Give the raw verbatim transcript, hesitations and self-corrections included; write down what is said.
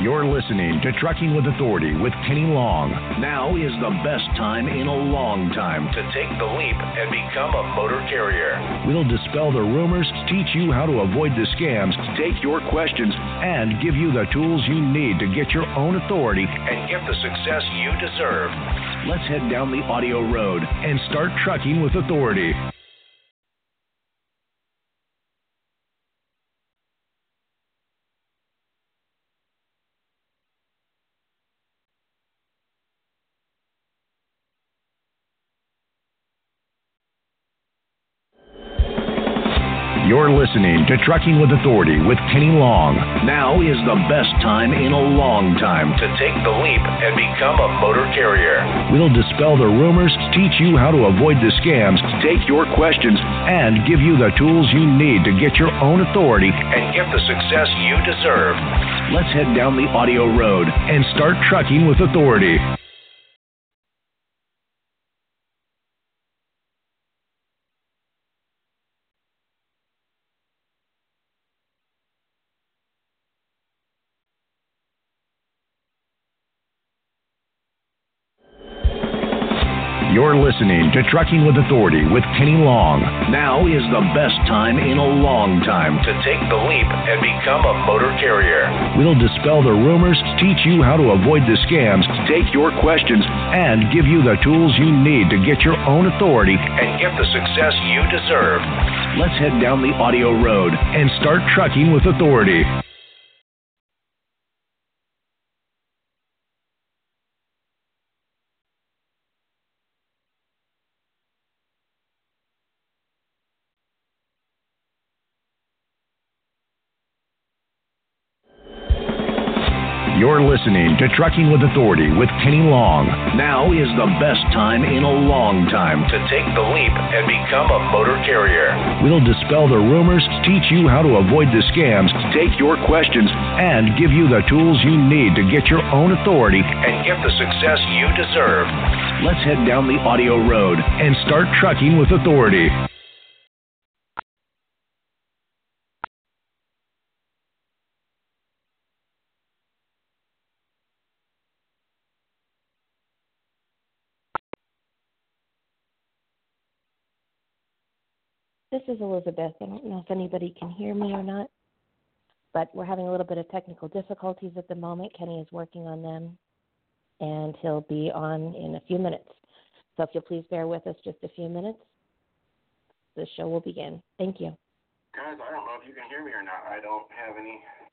You're listening to Trucking with Authority with Kenny Long. Now is the best time in a long time to take the leap and become a motor carrier. We'll dispel the rumors, teach you how to avoid the scams, take your questions, and give you the tools you need to get your own authority and get the success you deserve. Let's head down the audio road and start trucking with authority. You're listening to Trucking with Authority with Kenny Long. Now is the best time in a long time to take the leap and become a motor carrier. We'll dispel the rumors, teach you how to avoid the scams, take your questions, and give you the tools you need to get your own authority and get the success you deserve. Let's head down the audio road and start trucking with authority. You're listening to Trucking with Authority with Kenny Long. Now is the best time in a long time to take the leap and become a motor carrier. We'll dispel the rumors, teach you how to avoid the scams, take your questions, and give you the tools you need to get your own authority and get the success you deserve. Let's head down the audio road and start trucking with authority. You're listening to Trucking with Authority with Kenny Long. Now is the best time in a long time to take the leap and become a motor carrier. We'll dispel the rumors, teach you how to avoid the scams, take your questions, and give you the tools you need to get your own authority and get the success you deserve. Let's head down the audio road and start trucking with authority. This is Elizabeth. I don't know if anybody can hear me or not, but we're having a little bit of technical difficulties at the moment. Kenny is working on them, and he'll be on in a few minutes. So if you'll please bear with us just a few minutes, the show will begin. Thank you. Guys, I don't know if you can hear me or not. I don't have any